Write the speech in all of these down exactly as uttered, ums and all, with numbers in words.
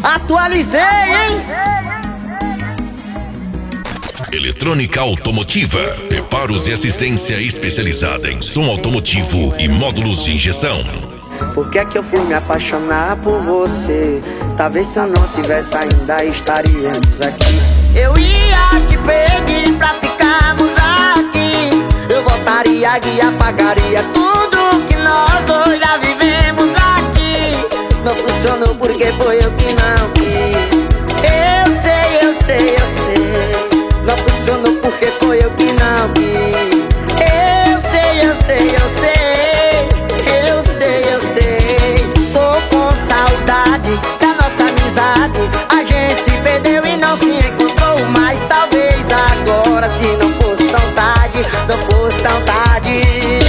Atualizei, hein? Eletrônica Automotiva. Reparos e assistência especializada em som automotivo e módulos de injeção. Por que é que eu fui me apaixonar por você? Talvez se eu não tivesse ainda estaríamos aqui. Eu ia te pedir pra ficarmos aqui. Eu voltaria e apagaria tudo que nós dois já vivemos aqui. Não funcionou porque foi eu que não quis. Eu sei, eu sei, eu sei. Não funcionou porque foi eu que não quis. Eu sei, eu sei, eu sei. Eu sei, eu sei. Tô com saudade da nossa amizade. A gente se perdeu e não se encontrou. Mas talvez agora, se não fosse tão tarde, não fosse tão tarde.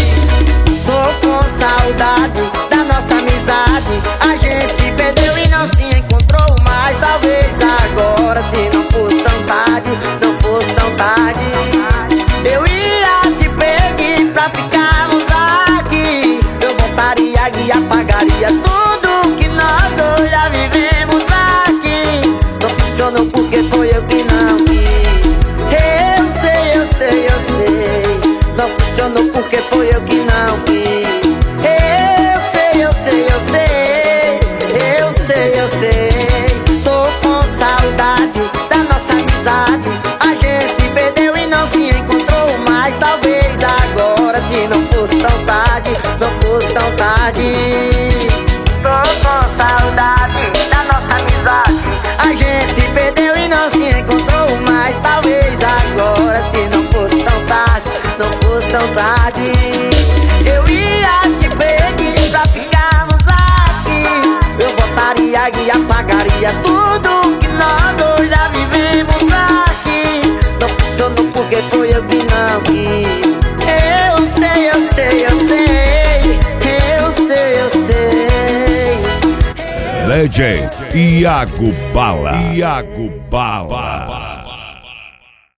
Tô com saudade da nossa amizade. A gente se perdeu e não se encontrou. Mas talvez agora, se não fosse tão tarde, não fosse tão tarde. Eu ia te pedir pra ficarmos aqui. Eu voltaria e apagaria tudo que nós dois já vivemos aqui. Não funcionou porque foi eu que não quis. Eu sei, eu sei, eu sei. Não funcionou porque foi eu que não quis. Eu sei, eu sei, eu sei. Eu sei, eu sei. Tô com saudade da nossa amizade. A gente se perdeu e não se encontrou. Mas talvez agora, se não fosse tão tarde, não fosse tão tarde. Tô com saudade da nossa amizade. A gente se perdeu e não se encontrou. Mas talvez agora, se não fosse tão tarde, não fosse tão tarde. Eu ia te pedir pra ficarmos aqui. Eu voltaria e apagaria tudo que nós dois já vivemos aqui. Não funcionou porque foi eu que não quis. Eu sei, eu sei, eu sei. Eu sei, eu sei. Legend Iago Bala. Iago Bala.